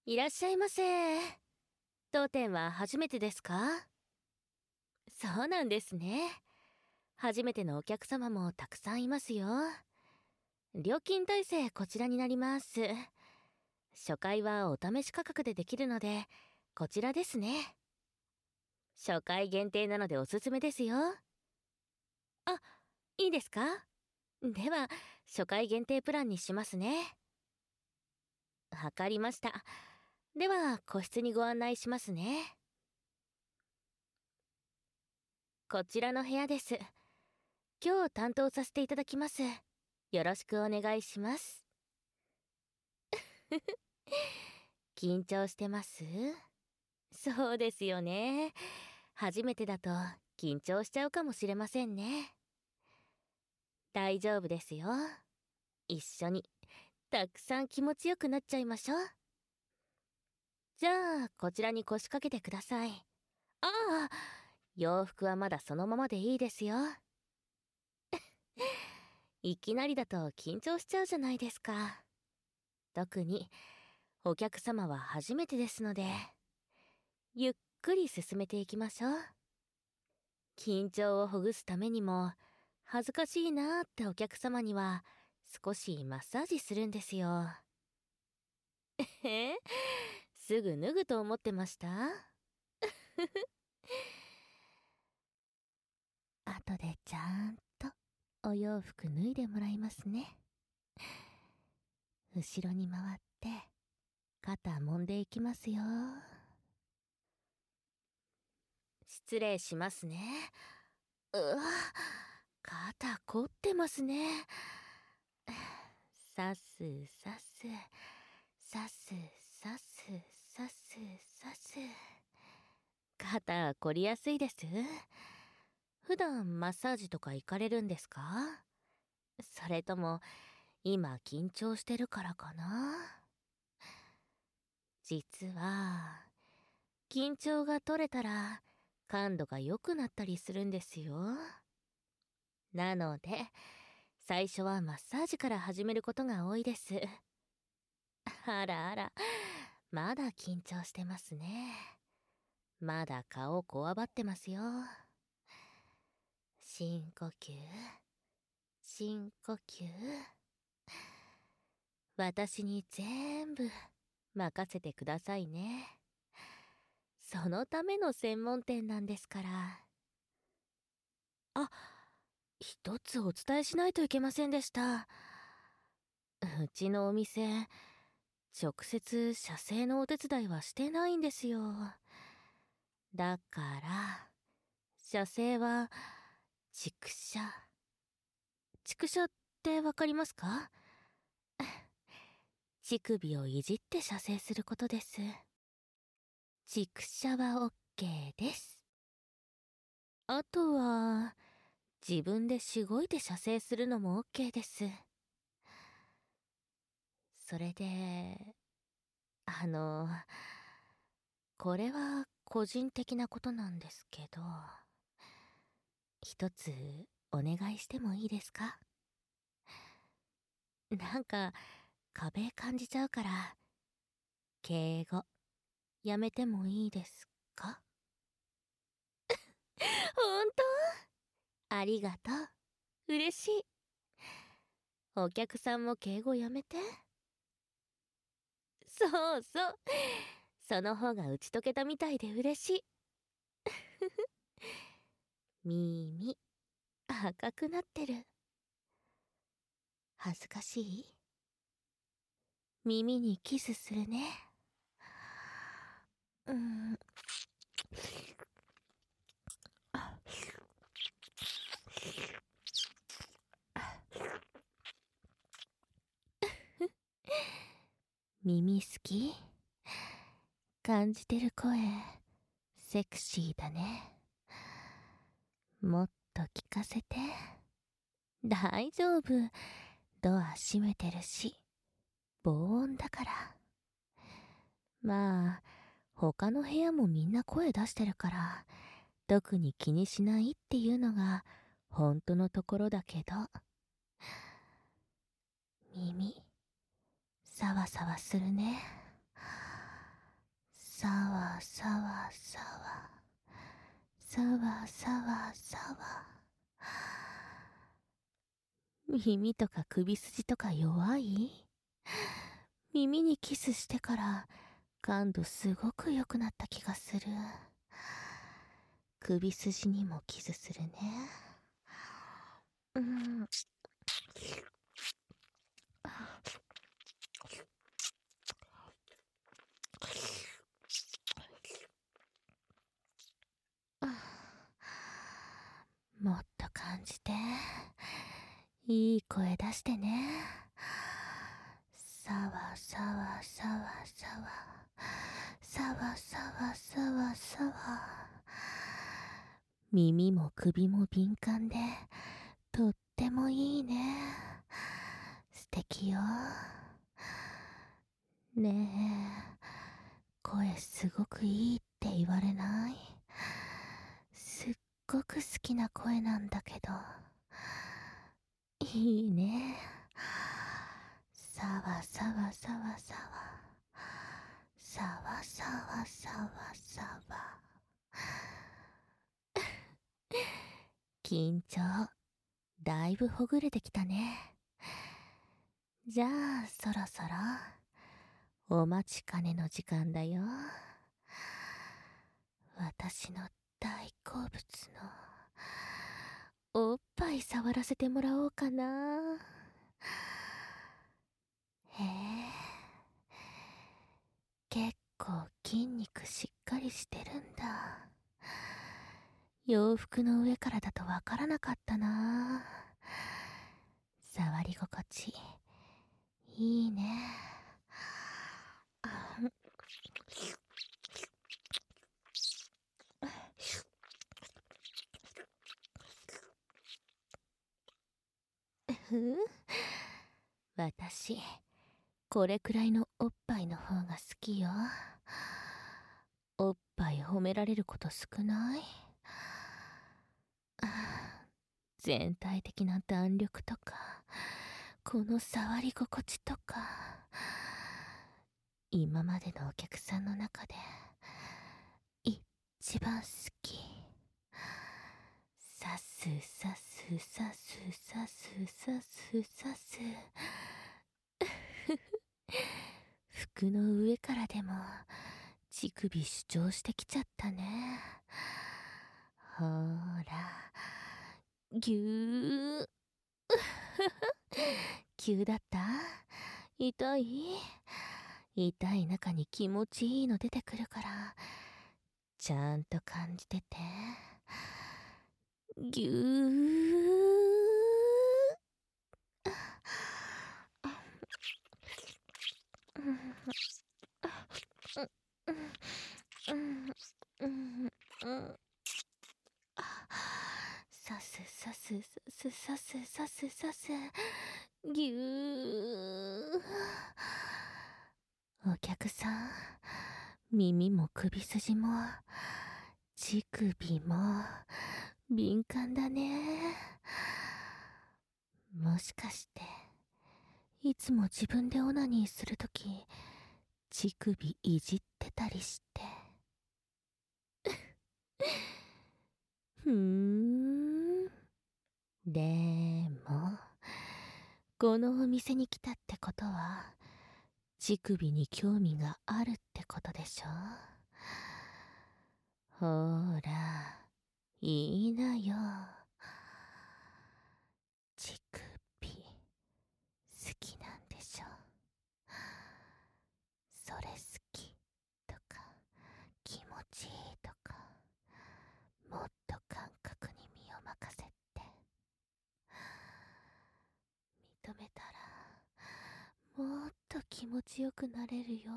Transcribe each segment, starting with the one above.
いらっしゃいませ。当店は初めてですか？そうなんですね。初めてのお客様もたくさんいますよ。料金体制こちらになります。初回はお試し価格でできるので、こちらですね。初回限定なのでおすすめですよ。あ、いいですか？では、初回限定プランにしますね。わかりました。では、個室にご案内しますね。こちらの部屋です。今日担当させていただきます。よろしくお願いします。緊張してます？そうですよね。初めてだと緊張しちゃうかもしれませんね。大丈夫ですよ。一緒にたくさん気持ちよくなっちゃいましょう。じゃあ、こちらに腰掛けてください。ああ、洋服はまだそのままでいいですよ。いきなりだと緊張しちゃうじゃないですか。特にお客様は初めてですので、ゆっくり進めていきましょう。緊張をほぐすためにも、恥ずかしいなーってお客様には少しマッサージするんですよ。え、すぐ脱ぐと思ってました？後でちゃんとお洋服脱いでもらいますね。後ろに回って肩揉んでいきますよ。失礼しますね。うわ、肩凝ってますね。さすさす、さすさすさすさす。肩凝りやすいです？普段マッサージとか行かれるんですか？それとも今緊張してるからかな？実は緊張が取れたら感度が良くなったりするんですよ。なので最初はマッサージから始めることが多いです。あらあら、まだ緊張してますね。まだ顔こわばってますよ。深呼吸、深呼吸。私に全部任せてくださいね。そのための専門店なんですから。あ、一つお伝えしないといけませんでした。うちのお店、直接写生のお手伝いはしてないんですよ。だから、写生は、畜写。畜写ってわかりますか？乳首をいじって写生することです。畜写は OK です。あとは、自分でしごいて写生するのも OK です。それで、これは個人的なことなんですけど、一つお願いしてもいいですか？なんか壁感じちゃうから、敬語やめてもいいですか？ほんと？ありがとう。嬉しい。お客さんも敬語やめて。そうそう。その方が打ち解けたみたいで嬉しい。耳、赤くなってる。恥ずかしい？耳にキスするね。うん。耳好き？感じてる声、セクシーだね。もっと聞かせて。大丈夫。ドア閉めてるし、防音だから。まあ、他の部屋もみんな声出してるから、特に気にしないっていうのが本当のところだけど。耳、サワサワするね。 さわさわさわ、さわさわさわ。耳とか首筋とか弱い？耳にキスしてから感度すごく良くなった気がする。首筋にもキスするね。うん。もっと感じて、いい声出してね。さわさわさわさわ、さわさわさわさわ。耳も首も敏感でとってもいいね。素敵よ。ねえ、声すごくいいって言われない？すっごく好きな声なんだけど。いいね。さわさわさわさわ、さわさわさわさわ。緊張だいぶほぐれてきたね。じゃあそろそろお待ちかねの時間だよ。私の大好物のおっぱい触らせてもらおうかな。へえ、結構筋肉しっかりしてるんだ。洋服の上からだとわからなかったな。触り心地いいね。私これくらいのおっぱいの方が好きよ。おっぱい褒められること少ない？全体的な弾力とか、この触り心地とか、今までのお客さんの中で一番好き。さすさすさすさすさすさす。服の上からでも乳首主張してきちゃったね。ほーら、ぎゅー。急だった？痛い？痛い中に気持ちいいの出てくるから、ちゃんと感じてて。ぎゅー。さすさすさすさすさすさす。ぎゅー。お客さん、耳も首筋も乳首も敏感だね。もしかしていつも自分でオナニーするとき乳首いじってたりして。ふーん。でもこのお店に来たってことは乳首に興味があるってことでしょ。ほーら、いいなよ。乳首好きなんでしょ。それ好きとか気持ちいいとか、もっと感覚に身を任せて。認めたらもっと気持ちよくなれるよ。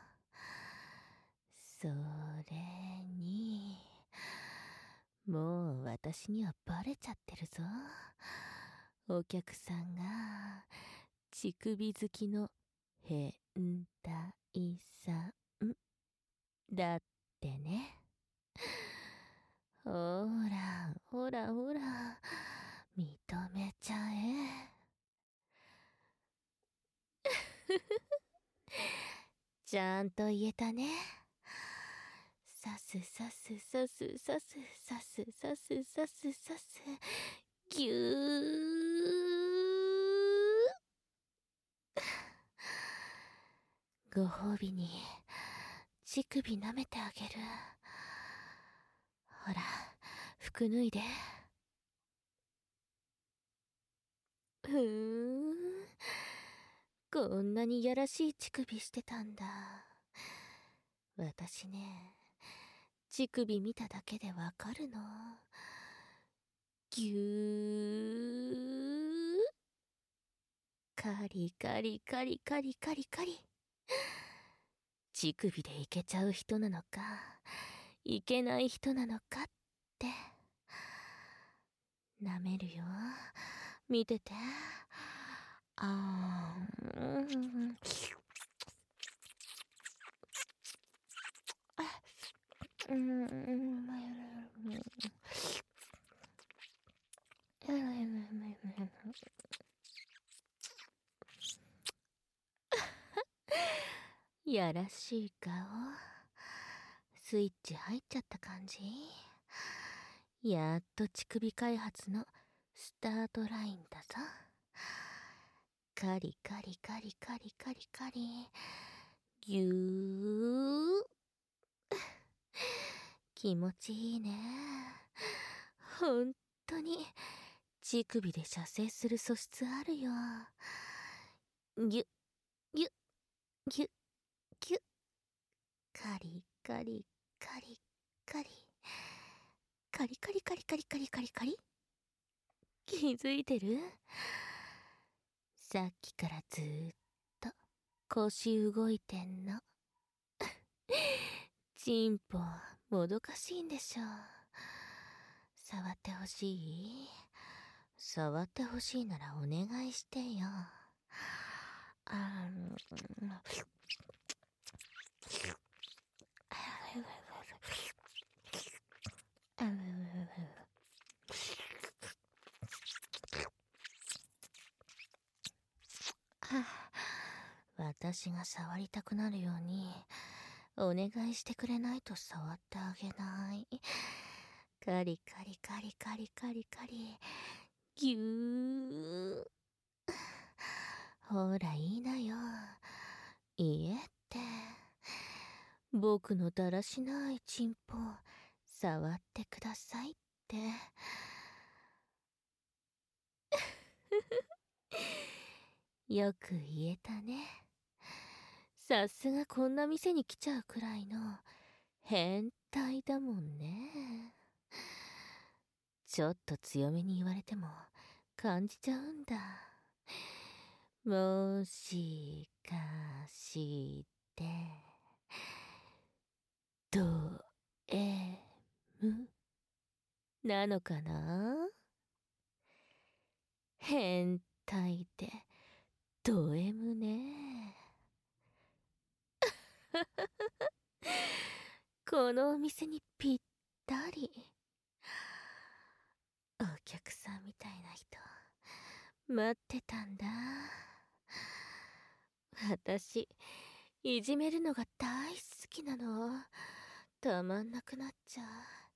それにもう私にはバレちゃってるぞ。お客さんが乳首好きの変態さんだってね。ほらほらほら、認めちゃえ。ちゃんと言えたね。 さすさすさすさすさすさすさすさすぎゅー。ご褒美に乳首舐めてあげる。ほら、服脱いで。こんなにやらしい乳首してたんだ。私ね、乳首見ただけでわかるの。ぎゅー。カリカリカリカリカリカリ。乳首でいけちゃう人なのか、いけない人なのかって。舐めるよ。見てて。あー。やらしい顔。スイッチ入っちゃった感じ。やっと乳首開発のスタートラインだぞ。カリカリカリカリカリカリ。ぎゅー。気持ちいいね。ほんとに乳首で射精する素質あるよ。ぎゅぎゅぎゅぎゅ。カリカリカリカリカリカリカリカリカリカリカリ。気づいてる？さっきからずーっと腰動いてんの。チンポもどかしいんでしょ。触ってほしい？触ってほしいならお願いしてよ。私が触りたくなるようにお願いしてくれないと触ってあげない。カリカリカリカリカリカリ。ぎゅー。ほらいいなよ。いいえって。僕のだらしないチンポ触ってくださいって。よく言えたね。さすがこんな店に来ちゃうくらいの変態だもんね。ちょっと強めに言われても感じちゃうんだ。もしかしてド M なのかな？変態でド M ね。このお店にぴったり。お客さんみたいな人待ってたんだ。私いじめるのが大好きなの。たまんなくなっちゃう。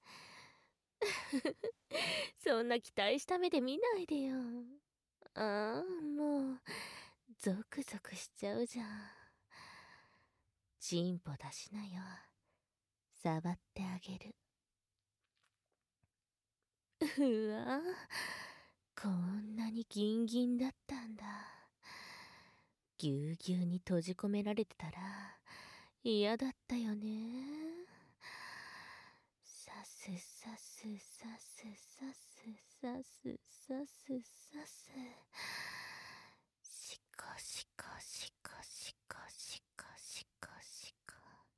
そんな期待した目で見ないでよ。ああ、もうゾクゾクしちゃうじゃん。チンポ出しなよ。触ってあげる。うわ、こんなにギンギンだったんだ。ぎゅうぎゅうに閉じ込められてたら嫌だったよね。さすさすさすさすさすさすさす。しこしこしこしこしこしこしこ。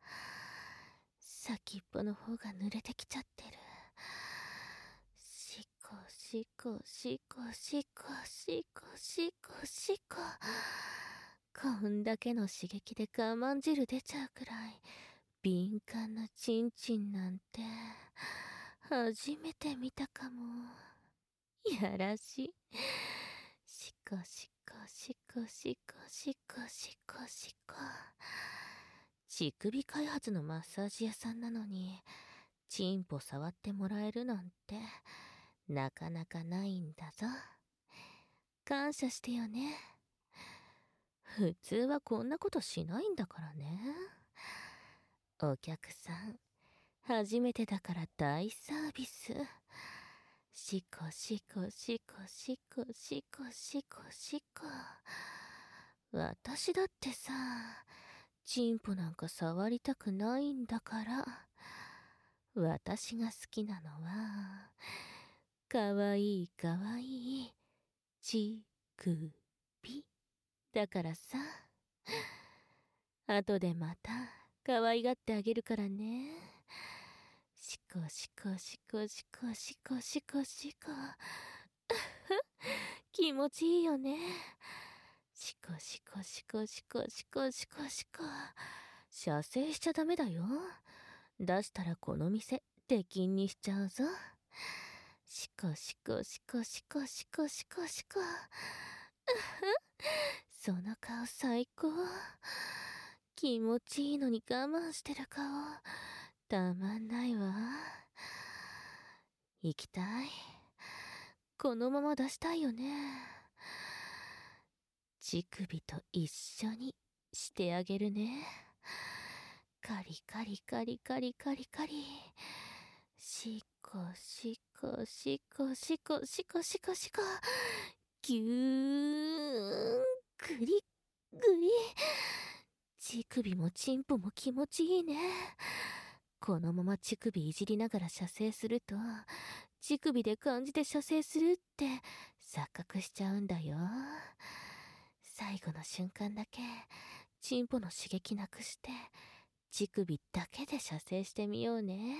先っぽの方が濡れてきちゃってる。しこしこしこしこしこしこしこ。こんだけの刺激で我慢汁出ちゃうくらい敏感なチンチンなんて初めて見たかも。やらしい。しこしこしこしこしこしこしこ。 乳首開発のマッサージ屋さんなのに、チンポ触ってもらえるなんて、なかなかないんだぞ。感謝してよね。普通はこんなことしないんだからね。お客さん、初めてだから大サービス。シコシコシコシコシコシコシコ。私だってさ、チンポなんか触りたくないんだから。私が好きなのは、かわいいかわいい、乳首。だからさ、後でまた、可愛がってあげるからね。シコシコシコシコシコシコシコ。気持ちいいよね。シコシコシコシコシコシコシコ。射精しちゃダメだよ。出したらこの店、出禁にしちゃうぞ。シコシコシコシコシコシコシコ。その顔最高。気持ちいいのに我慢してる顔、たまんないわ。行きたい。このまま出したいよね。乳首と一緒にしてあげるね。カリカリカリカリカリカリ。シコシコシコシコシコシコシコ。ぎゅーん、グリグリ。乳首もチンポも気持ちいいね。このまま乳首いじりながら射精すると、乳首で感じて射精するって錯覚しちゃうんだよ。最後の瞬間だけチンポの刺激なくして乳首だけで射精してみようね。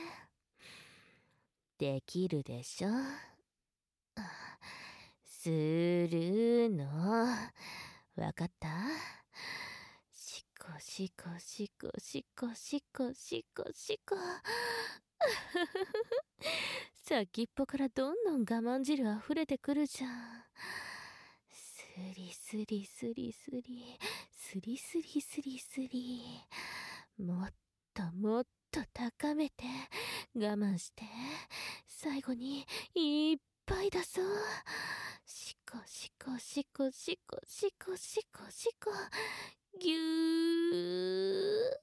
できるでしょ。するのわかった？シコシコシコシコシコシコシコ。先っぽからどんどん我慢汁溢れてくるじゃん。スリスリスリスリスリスリスリスリ。もっともっと高めて我慢して最後にいっぱい出そう。シコシコシコシコシコシコシコ。ぎゅー。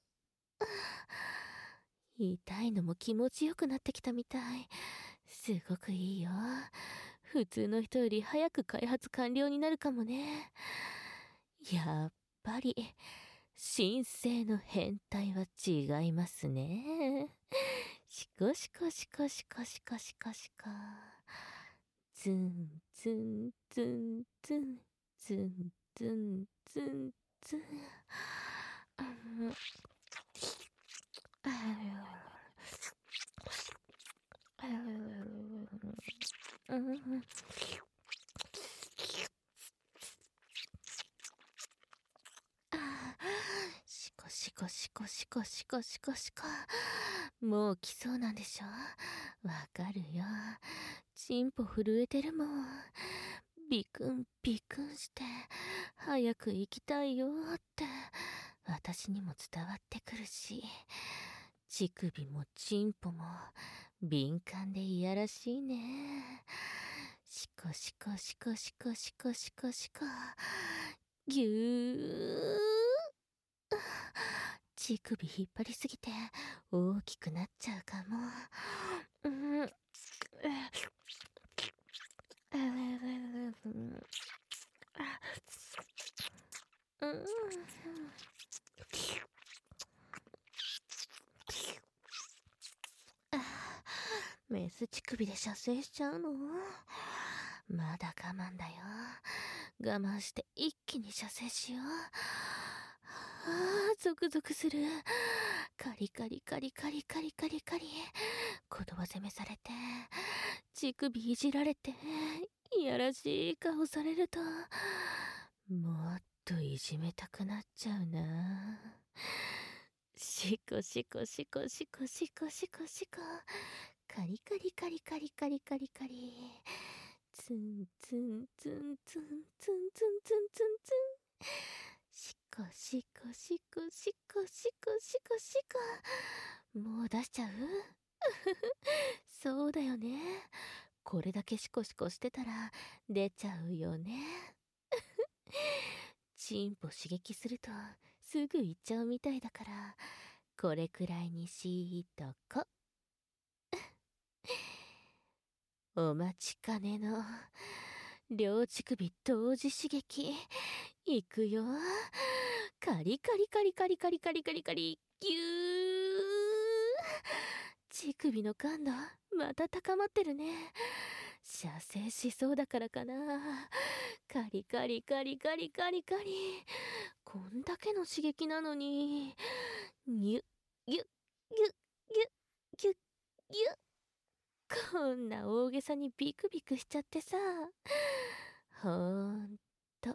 痛いのも気持ちよくなってきたみたい。すごくいいよ。普通の人より早く開発完了になるかもね。やっぱり神聖の変態は違いますね。シコシコシコシコシコシコシコ。ツンツンツンツンツンツンツンツン。シコシコシコシコシコシコシコ。もう来そうなんでしょ。わかるよ。チンポ震えてるもん。ビクンビクンして早く行きたいよって私にも伝わってくるし、乳首もチンポも敏感でいやらしいね。シコシコシコシコシコシコシコ。ぎゅー。乳首引っ張りすぎて大きくなっちゃうかも。メス乳首で射精しちゃうの？まだ我慢だよ。我慢して一気に射精しよう。ゾクゾクする。カリカリカリカリカリカリカリ。言葉攻めされて乳首いじられていやらしい顔されるともっといじめたくなっちゃうな。シコシコシコシコシコシコシコ。カリカリカリカリカリカリカリ。ツンツンツンツンツンツンツンツンツン。シコシコシコシコシコシコシコ。もう出しちゃう？そうだよね。これだけシコシコしてたら出ちゃうよね。チンポ刺激するとすぐ行っちゃうみたいだから、これくらいにしとこ。お待ちかねの両乳首同時刺激いくよ。カリカリカリカリカリカリカリカリギュー。乳首の感度また高まってるね。射精しそうだからかな。カリカリカリカリカリカリ。こんだけの刺激なのにギュッギュッギュッギュッギュッギュッ。こんな大げさにビクビクしちゃってさ。ほんと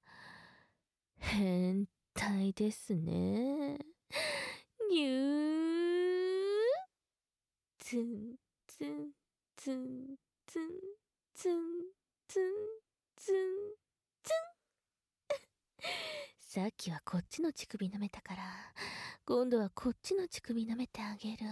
変態ですね。ぎゅー。ツンツンツンツンツンツンツンツン。さっきはこっちの乳首舐めたから、今度はこっちの乳首舐めてあげる。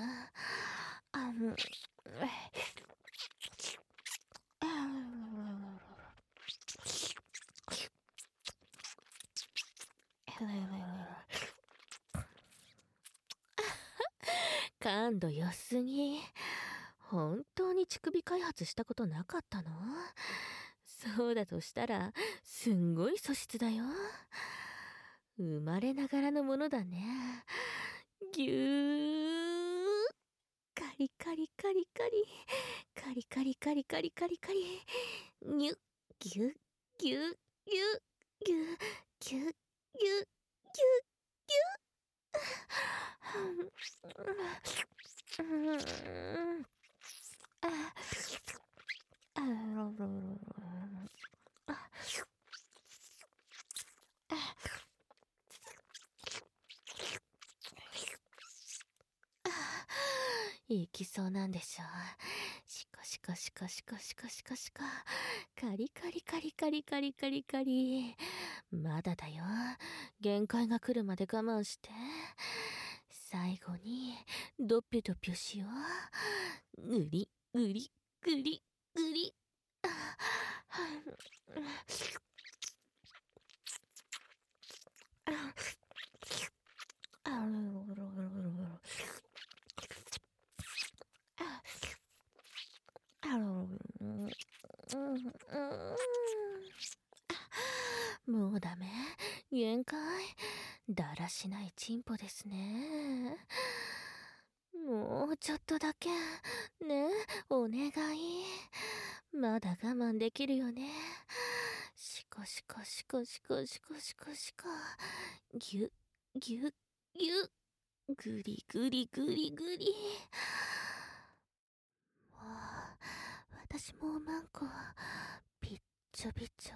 感度良すぎ。本当に乳首開発したことなかったの？そうだとしたらすんごい素質だよ。生まれながらのものだね。ぎゅー。カリカリカリカリカリカリカリカリカリカリ。ギュッギュッギュッギュッギュッギュッギュッギュッギュッ行きそうなんでしょ。シコシコシコシコシコシコシコ。カリカリカリカリカリカリカリ。まだだよ。限界が来るまで我慢して。最後にドピュドピュしよう。グリグリグリグリ。もうダメ？限界？だらしないチンポですね。もうちょっとだけね、お願い。まだ我慢できるよね。シコシコシコシコシコシコシコ。ギュッギュッギュッ。グリグリグリグリ。もう私もうマンコびっちょびちょ。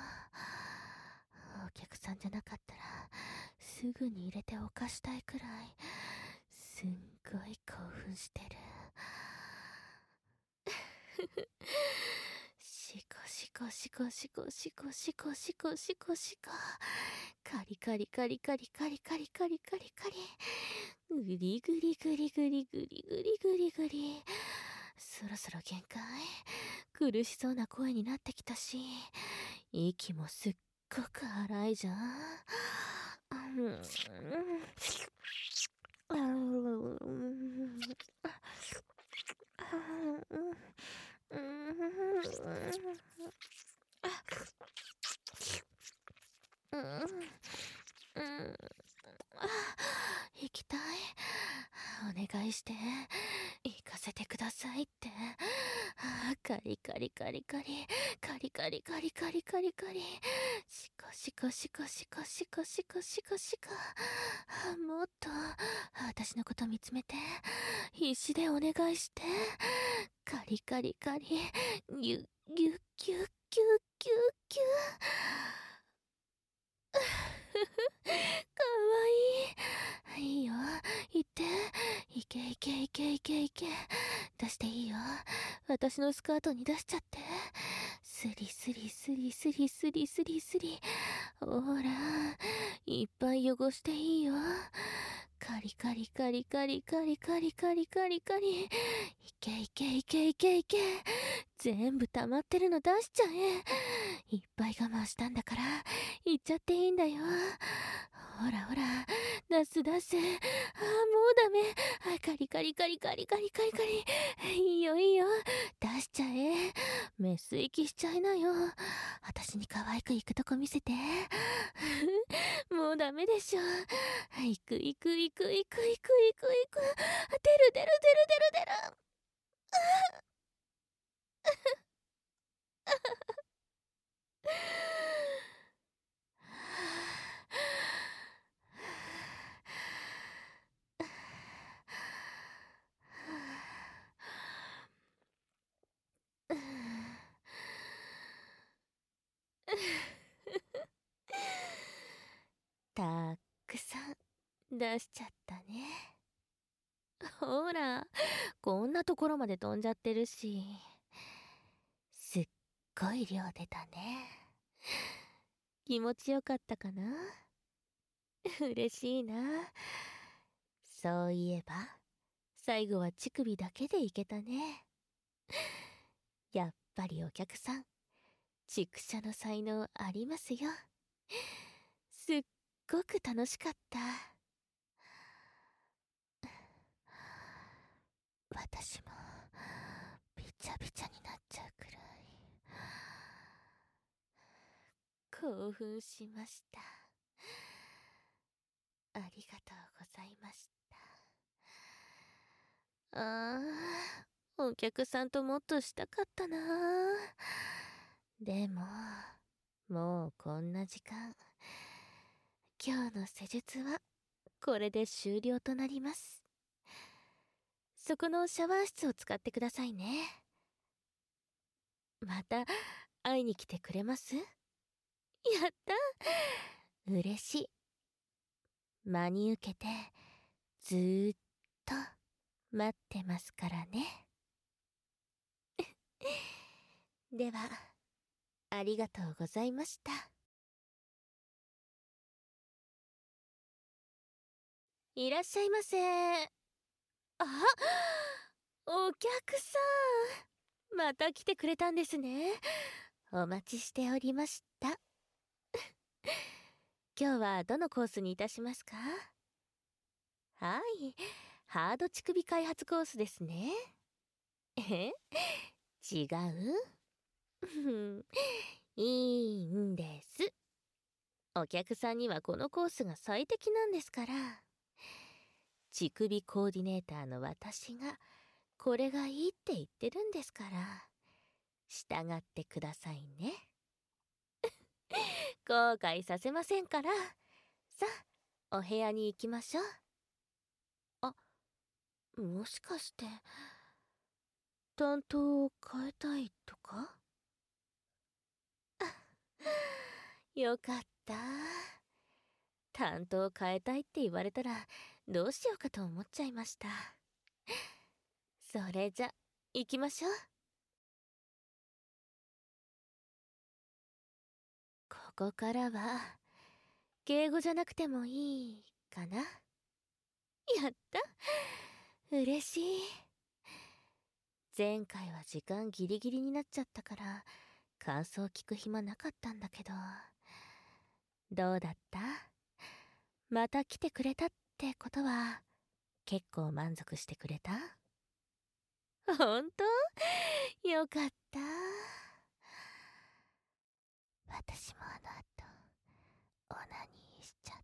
お客さんじゃなかったらすぐに入れておかしたいくらいすんごい興奮してる。シコシコシコシコシコシコシコシコシコ。カリカリカリカリカリカリカリカリカリ。グリグリグリグリグリグリグリグリ。そろそろ限界？苦しそうな声になってきたし、息もすっごく荒いじゃん。行きたい。お願いして行かせてくださいって。カリカリカリカリカリカリカリカリカリカリ。シコシコシコシコシコシコシコシコ。もっと私のこと見つめて、必死でお願いして。カリカリカリギュッギュッギュッギュッギュッギュッ。かわいい。いいよ、行って。いけいけいけいけいけ。出していいよ。私のスカートに出しちゃって。スリスリスリスリスリスリスリ。ほら、 いっぱい汚していいよ。カリカリカリカリカリカリカリカリカリ。いけいけいけいけいけ。全部溜まってるの出しちゃえ。いっぱい我慢したんだから、いっちゃっていいんだよ。ほらほら、出す出す。ああ、もうダメ。カリカリカリカリカリカリカリ。いいよいいよ。出しちゃえ。メス息しちゃいなよ。私に可愛く行くとこ見せて。もうダメでしょ。行く行く行く行く行く行く行く。出る出る出る出る出る。たくさん出しちゃったね。ほら、こんなところまで飛んじゃってるし。すっごい量出たね。気持ちよかったかな？嬉しいな。そういえば、最後は乳首だけでいけたね。やっぱりお客さん、畜舎の才能ありますよ。すっごく楽しかった。私もびちゃびちゃになっちゃうくらい興奮しました。ありがとうございました。お客さんともっとしたかったな。でも、もうこんな時間。今日の施術はこれで終了となります。そこのシャワー室を使ってくださいね。また会いに来てくれます？やった、嬉しい。真に受けてずーっと待ってますからね。では、ありがとうございました。いらっしゃいませ。あ、お客さん、また来てくれたんですね。お待ちしておりました。今日はどのコースにいたしますか？はい、ハード乳首開発コースですね。え、違う？いいんです。お客さんにはこのコースが最適なんですから。乳首コーディネーターの私がこれがいいって言ってるんですから、従ってくださいね。後悔させませんから。さあ、お部屋に行きましょう。あ、もしかして担当を変えたいとか？よかった。担当変えたいって言われたらどうしようかと思っちゃいました。それじゃ行きましょう。ここからは敬語じゃなくてもいいかな。やった、嬉しい。前回は時間ギリギリになっちゃったから感想聞く暇なかったんだけど、どうだった？また来てくれたってことは結構満足してくれた？ほんと？よかった。私もあの後オナニーしちゃった。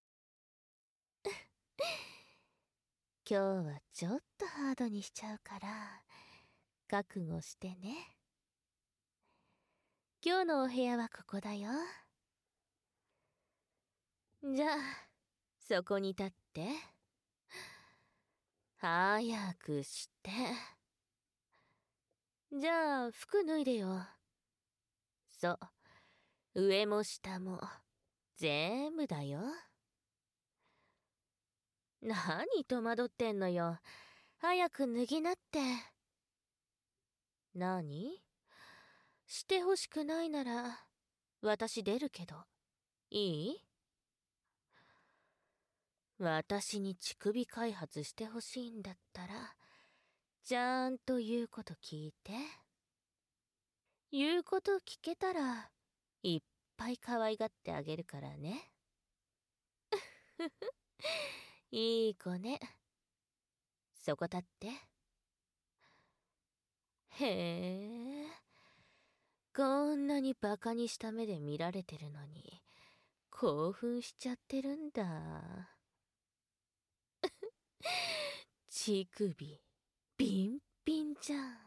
今日はちょっとハードにしちゃうから覚悟してね。今日のお部屋はここだよ。じゃあそこに立って、早くして。じゃあ服脱いでよ。そう、上も下も全部だよ。何戸惑ってんのよ。早く脱ぎなって。何？してほしくないなら私出るけどいい？ 私に乳首開発してほしいんだったら、ちゃんと言うこと聞いて。言うこと聞けたら、いっぱい可愛がってあげるからね。いい子ね。そこ立って。へえ、こんなにバカにした目で見られてるのに、興奮しちゃってるんだ。乳首、ビンビンじゃん。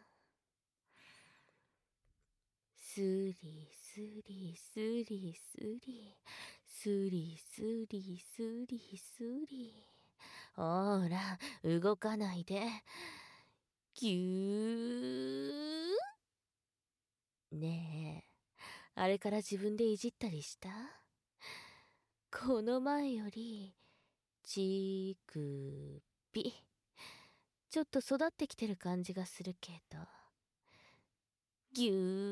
スリスリスリスリ、スリスリスリスリ。ほら、動かないで。ぎゅー。ねえ、あれから自分でいじったりした？この前より、乳首。ちょっと育ってきてる感じがするけど。ぎゅ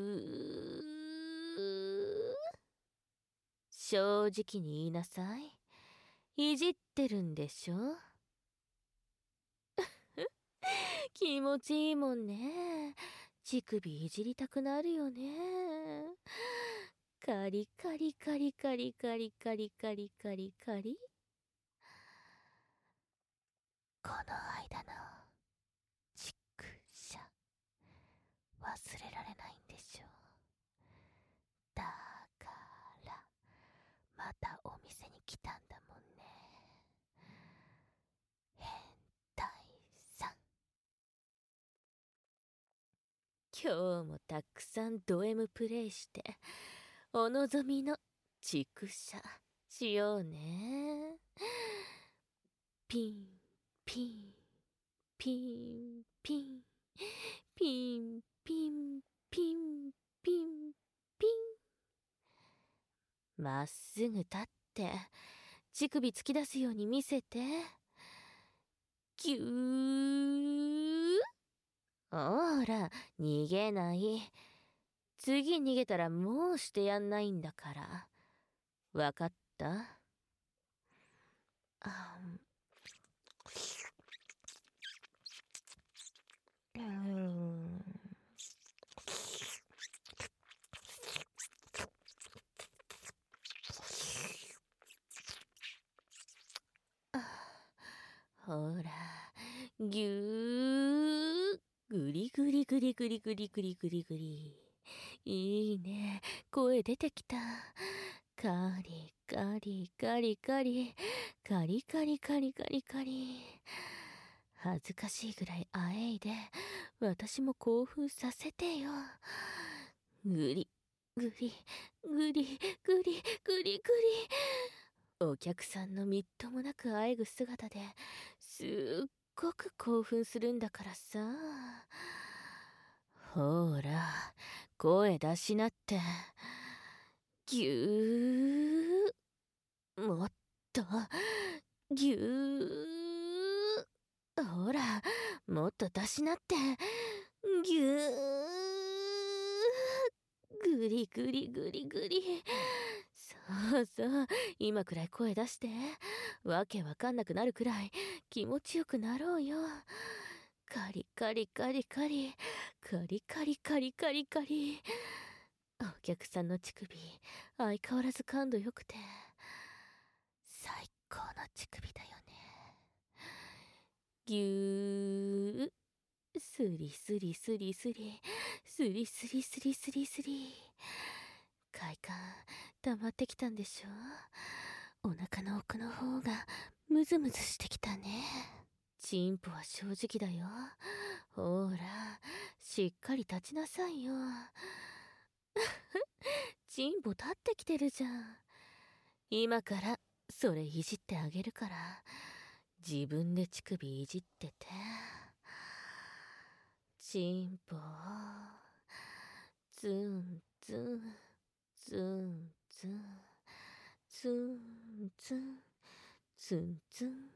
ー。正直に言いなさい。いじってるんでしょ？気持ちいいもんね。乳首いじりたくなるよね。カリカリカリカリカリカリカリカリカリ。この間のちくしゃ忘れられないんでしょ？だからまたお店に来たんだもんね。変態さん。今日もたくさんド M プレイしてお望みのちくしゃしようね。ピンピンピンピンピンピンピンピンピン。まっすぐ立って乳首突き出すように見せて。ぎゅー。ほら、逃げない。次逃げたらもうしてやんないんだから。わかった？あ、うん。ほら、ぎゅー。ぐりぐりぐりぐりぐりぐりぐりぐり。いいね。声出てきた。カリカリカリカリ。カリカリカリカリカリ。恥ずかしいぐらいあえいで、私も興奮させてよ。ぐり、ぐり、ぐり、ぐり、ぐり、ぐり。お客さんのみっともなくあえぐ姿ですっごく興奮するんだからさ。ほら、声出しなって。ぎゅー。もっと、ぎゅー。ほら、もっと出しなって。ぎゅー。ぐりぐりぐりぐり。そうそう、今くらい声出して。わけわかんなくなるくらい気持ちよくなろうよ。カリカリカリカリ、カリカリカリカリカリ。お客さんの乳首、相変わらず感度良くて、最高の乳首だよね。ぎゅー。スリスリスリスリ、スリスリスリスリスリ。快感、溜まってきたんでしょ？お腹の奥の方がムズムズしてきたね。チンポは正直だよ。ほら、しっかり立ちなさいよ。チンポ立ってきてるじゃん。今からそれいじってあげるから、自分で乳首いじってて。チンポ、ツンツン、ツンツン、ツンツン、ツンツン。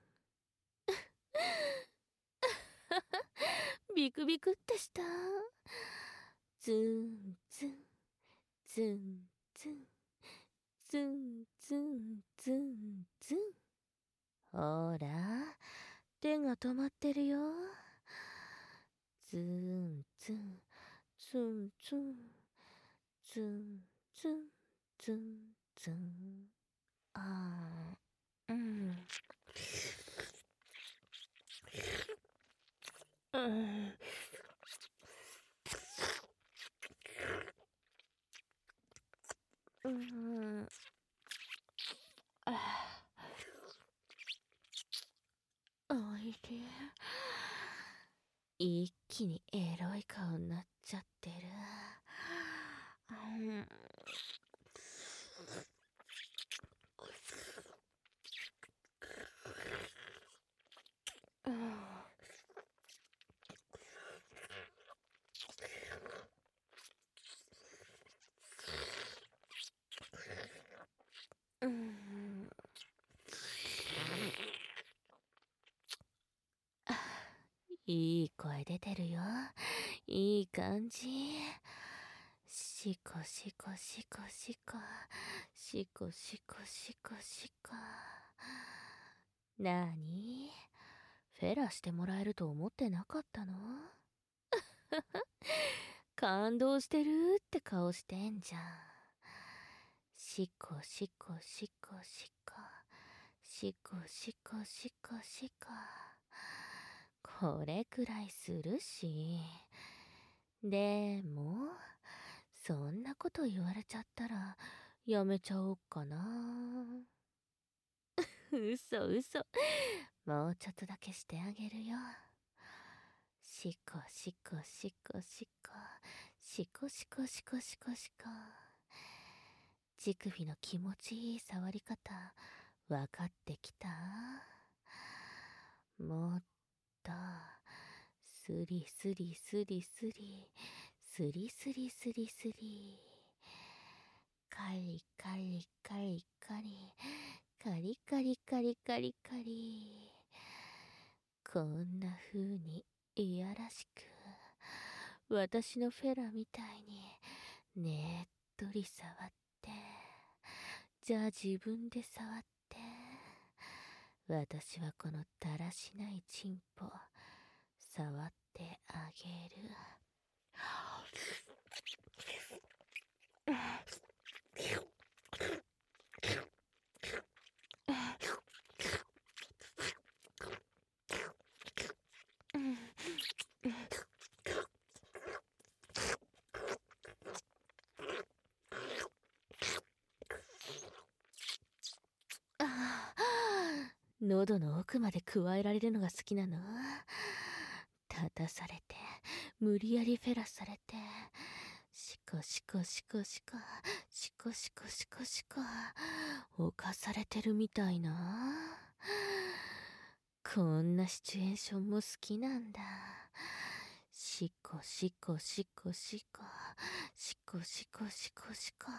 ビクビクってした。ツンツン、ツンツン、ツンツンツンツン。 ほら、手が止まってるよ。ツンツン、ツンツン、ツンツン、ツンツン。あー、うん。うん。うん。あー、おいしい。一気にエロい顔になっちゃってる。うん。うん。うん。いい声出てるよ。いい感じ。しこしこしこしこ。しこしこしこしこ。なに？フェラしてもらえると思ってなかったの？感動してるって顔してんじゃん。しこしこしこしこ。しこしこしこしこ。これくらいするし。でも、そんなこと言われちゃったら、やめちゃおっかな。嘘嘘。もうちょっとだけしてあげるよ。しこしこしこしこ。しこしこしこしこしこ。乳首の気持ちいい触り方、わかってきた？もっと、スリスリスリスリ、スリスリスリスリ。カリカリカリカリ、カリカリカリカリカリ。こんな風にいやらしく、私のフェラみたいにねっとり触って、じゃあ自分で触って、私はこのだらしないチンポ触ってあげる。喉の奥まで加えられるのが好きなの？立たされて、無理やりフェラされて、シコシコシコシコ、シコシコシコシコ、犯されてるみたいな。こんなシチュエーションも好きなんだ。シコシコシコシコ、シコシコシコシコ。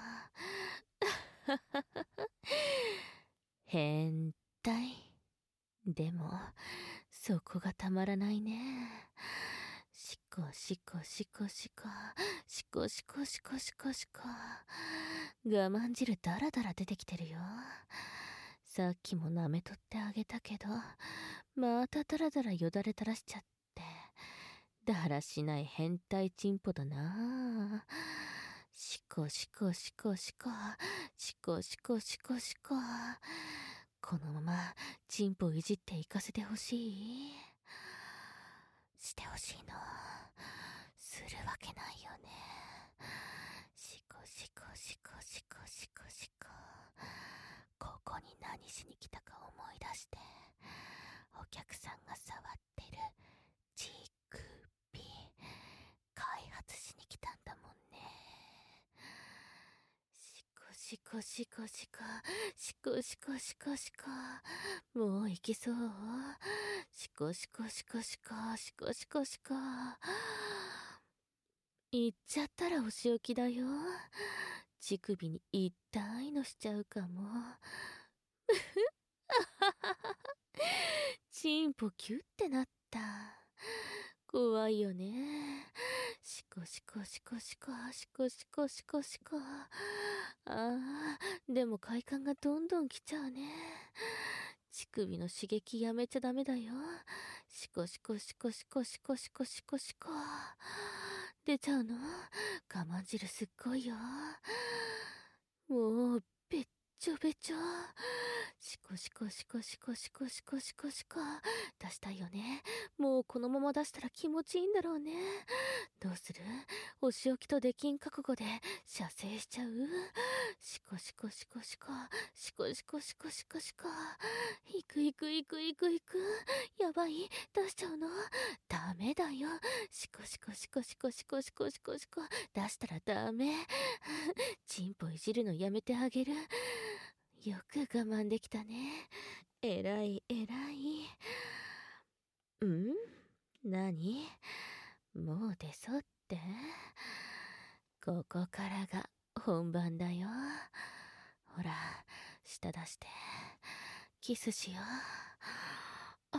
変態。でも、そこがたまらないね。シコシコシコシコ、シコシコシコシコシコ。我慢汁ダラダラ出てきてるよ。さっきも舐めとってあげたけど、またダラダラよだれ垂らしちゃって。だらしない変態チンポだな。シコシコシコシコ、シコシコシコシコ。このままチンポいじっていかせてほしい？してほしいの？するわけないよね。シコシコシコシコシコシコ。ここに何しに来たか思い出して、お客さんが触ってる乳首開発しに来たんだもんね。シコシコシコシコ、シコシコシコシコ。もう行きそう？シコシコシコシコ、シコシコシコ。行っちゃったらお仕置きだよ。乳首に痛いのしちゃうかも。チンポキュってなった。怖いよね。シコシコシコシコ、シコシコシコシコ。ああ、でも快感がどんどん来ちゃうね。 乳首の刺激やめちゃダメだよ。シコシコシコシコシコシコシコシコ。出ちゃうの？我慢汁すっごいよ。もう、べっちょべちょ。シコシコシコシコシコシコシコシコ。出したいよね。もうこのまま出したら気持ちいいんだろうね。どうする？お仕置きと出禁覚悟で射精しちゃう？シコシコシコシコシコシコシコシコシコ。いくいくいくいくいく。やばい、出しちゃうの？ダメだよ。シコシコシコシコシコシコシコシコ。出したらダメ。チンポいじるのやめてあげる。よく我慢できたね。えらいえらい。何？もう出そうって？ここからが本番だよ。ほら、舌出してキスしよう。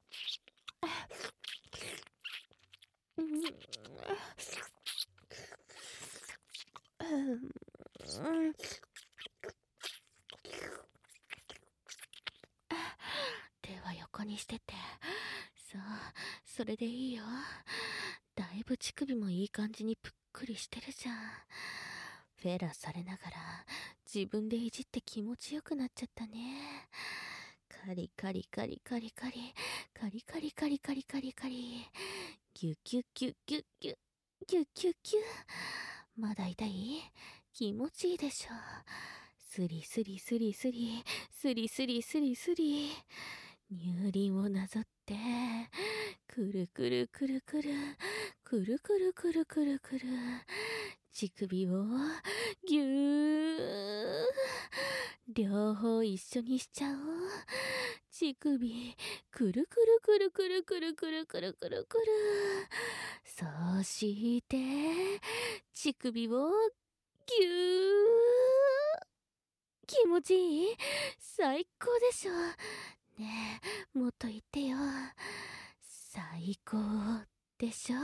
手は横にしてて。そう、それでいいよ。だいぶ乳首もいい感じにぷっくりしてるじゃん。フェラされながら自分でいじって気持ちよくなっちゃったね。カリカリカリカリカリカリカリカリカリカリカリ。ギュギュギュギュギュギュギュギュ。まだ痛い？気持ちいいでしょ。スリスリスリスリスリスリスリスリ。乳輪をなぞってくるくるくるくるくるくるくるくるくる。乳首をぎゅー。両方一緒にしちゃおう。乳首くるくるくるくるくるくるくるくるくる。そして乳首をぎゅー。気持ちいい？最高でしょ。ねえ、もっと言ってよ。最高でしょ。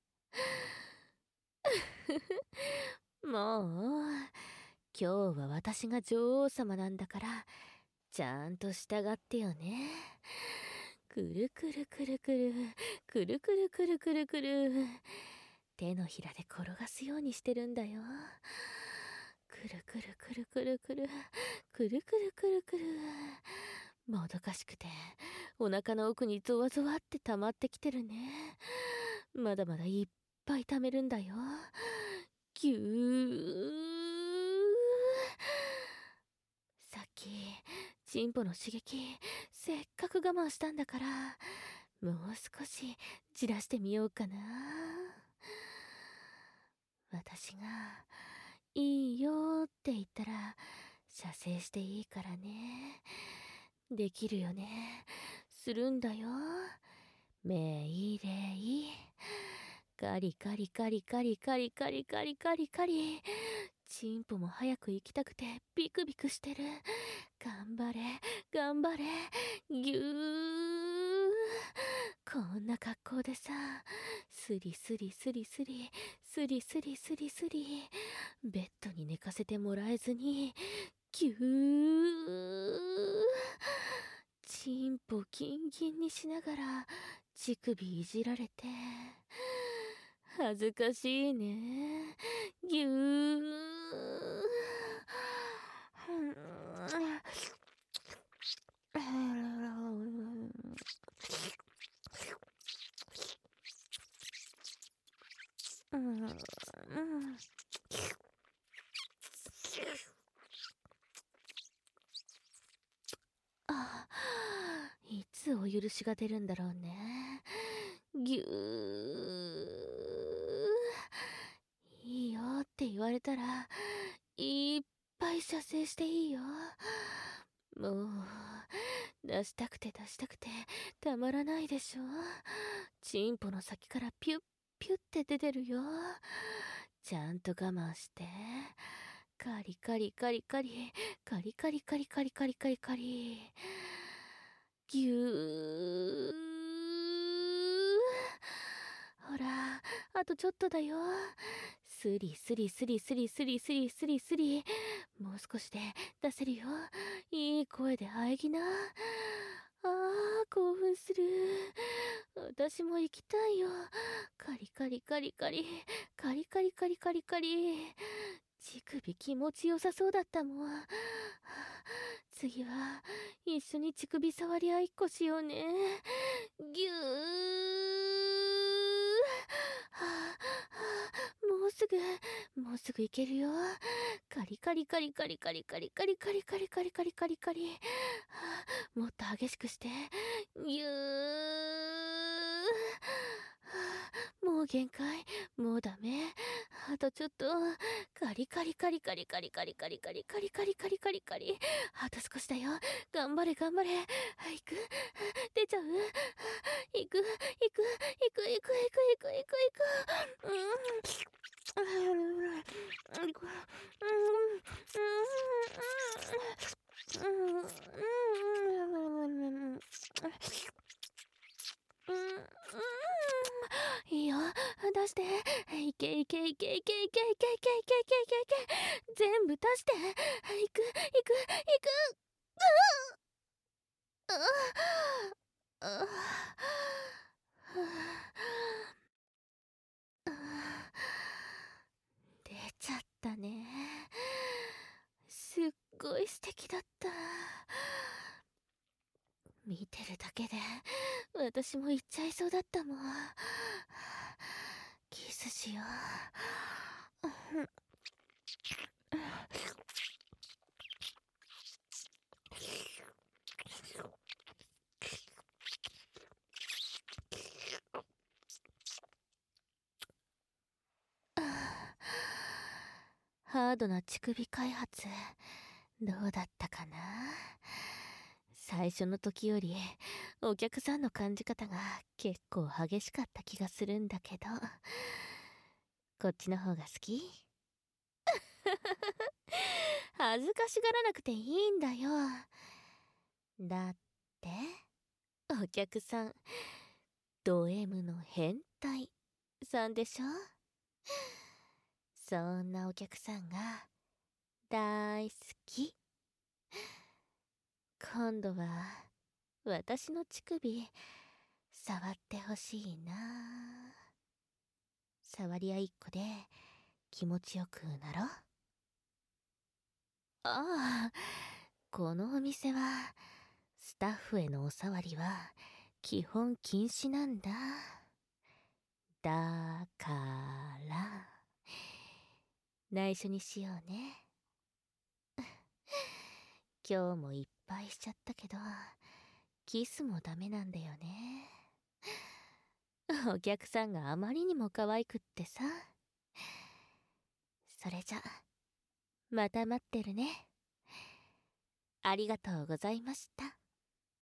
もう今日は私が女王様なんだからちゃんと従ってよね。くるくるくるくるくるくるくるくるくる。手のひらで転がすようにしてるんだよ。くるくるくるくるくるくるくるくるくる。もどかしくてお腹の奥にゾワゾワって溜まってきてるね。まだまだいっぱい溜めるんだよ。ぎゅー。さっきチンポの刺激せっかく我慢したんだから、もう少しじらしてみようかな。私がいいよって言ったら射精していいからね。できるよね。するんだよ。メイレイ。カリカリカリカリカリカリカリカリカリ。チンポも早く行きたくてビクビクしてる。頑張れ頑張れぎゅー。こんな格好でさ、スリスリスリスリスリスリスリスリ。ベッドに寝かせてもらえずにぎゅー。チンポギンギンにしながら乳首いじられて恥ずかしいね。ぎゅー。あ、いつお許しが出るんだろうね。ぎゅー。いいよって言われたらいっぱい射精していいよ。もう出したくて出したくてたまらないでしょ。チンポの先からピュッピュッって出てるよ。ちゃんと我慢してカリカリカリカリカリカリカリカリカリカリカリ。ぎゅー。ほらあとちょっとだよ。スリスリスリスリスリスリスリスリ。もう少しで出せるよ。いい声で喘ぎな。 興奮する。私も行きたいよ。カリカリカリカリ、カリカリカリカリカリ。乳首気持ちよさそうだったもん。次は一緒に乳首触り合いっこしようね。ぎゅー。もうすぐいけるよ。カリカリカリカリカリカリカリカリカリカリカリカリカリ。もっと激しくして。ぎゅー。もう限界。もうダメ。あとちょっと。カリカリカリカリカリカリカリカリカリカリカリカリカリ。あと少しだよ。頑張れ頑張れ。行く。出ちゃう。行く行く行く行く行く行く行く。いいよ、出して。いけいけいけいけいけいけいけいけいけいけいけ。全部出して。いくいくいく。出ちゃったね。すっごい素敵だった。見てるだけで私も行っちゃいそうだったもん。キスしよう。ハードな乳首開発どうだったかな。最初の時よりお客さんの感じ方が結構激しかった気がするんだけど、こっちの方が好き？恥ずかしがらなくていいんだよ。だってお客さんド M の変態さんでしょ。そんなお客さんが大好き。今度は私の乳首触ってほしいな。触り合いっこで気持ちよくなろ。ああ、このお店はスタッフへのお触りは基本禁止なんだ。だから内緒にしようね。今日もいっぱいしちゃったけど、キスもダメなんだよね。お客さんがあまりにも可愛くってさ。それじゃ、また待ってるね。ありがとうございました。